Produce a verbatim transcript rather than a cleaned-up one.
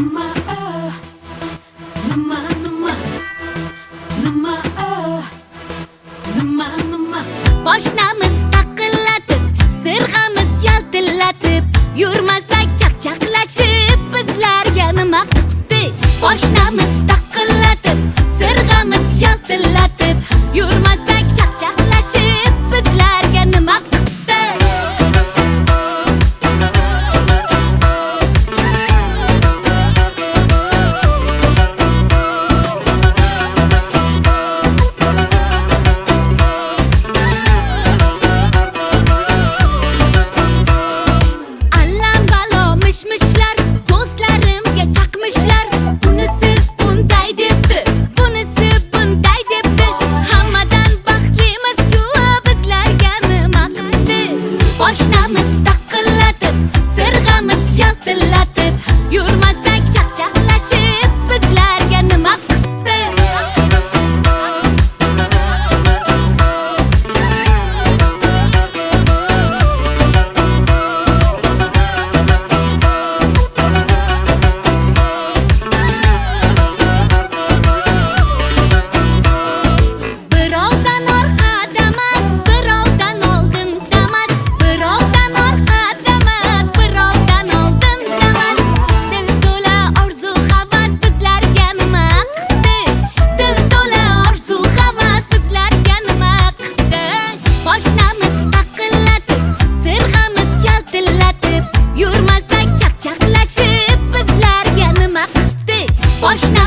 Nima, nima, nima, nima, nima, nima. Boshimiz taqillatib, sirg'amiz yaltillatib, yurmasak chaqchaqlashib, bizlarga nima qildi? Boshimiz taqillatib, sirg'amiz yaltillatib, yurmasak chaqchaqlashib, bizlarga nima qildi? Boshimiz taqillatib, sirg'amiz yaltillatib, yurmasak chaqchaqlashib, bizlarga nima qildi? Birovdan orqada emas, birovdan oldinda emas, birovdan orqada emas, birovdan oldinda emas. Dil to'la orzu havas bizlarga nima qildi? Dil to'la orzu havas bizlarga nima qildi? Boshimiz taqillatib, sirg'amiz yaltillatib, yurmasak chaqchaqlashib, bizlarga nima qildi? Boshna